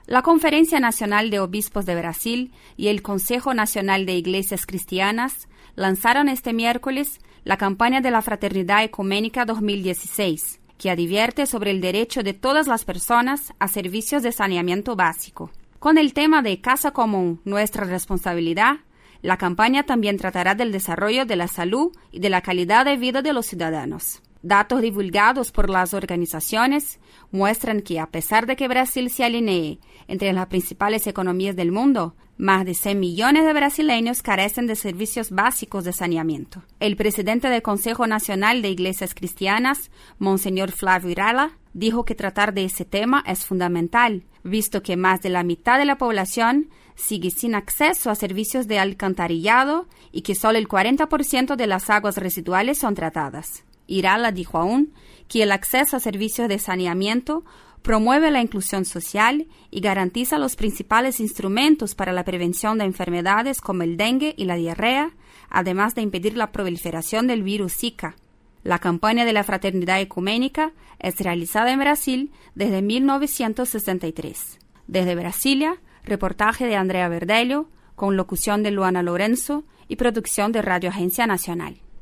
La Conferencia Nacional de Obispos de Brasil y el Consejo Nacional de Iglesias Cristianas lanzaron este miércoles la campaña de la Fraternidad Ecuménica 2016, que advierte sobre el derecho de todas las personas a servicios de saneamiento básico. Con el tema de Casa Común, nuestra responsabilidad, la campaña también tratará del desarrollo de la salud y de la calidad de vida de los ciudadanos. Datos divulgados por las organizaciones muestran que, a pesar de que Brasil se alinee entre las principales economías del mundo, más de 100 millones de brasileños carecen de servicios básicos de saneamiento. El presidente del Consejo Nacional de Iglesias Cristianas, Monseñor Flávio Irala, dijo que tratar de ese tema es fundamental, visto que más de la mitad de la población sigue sin acceso a servicios de alcantarillado y que solo el 40% de las aguas residuales son tratadas. Irala dijo aún que el acceso a servicios de saneamiento promueve la inclusión social y garantiza los principales instrumentos para la prevención de enfermedades como el dengue y la diarrea, además de impedir la proliferación del virus Zika. La campaña de la Fraternidad Ecuménica es realizada en Brasil desde 1963. Desde Brasilia, reportaje de Andrea Verdelho, con locución de Luana Lorenzo y producción de Radio Agencia Nacional.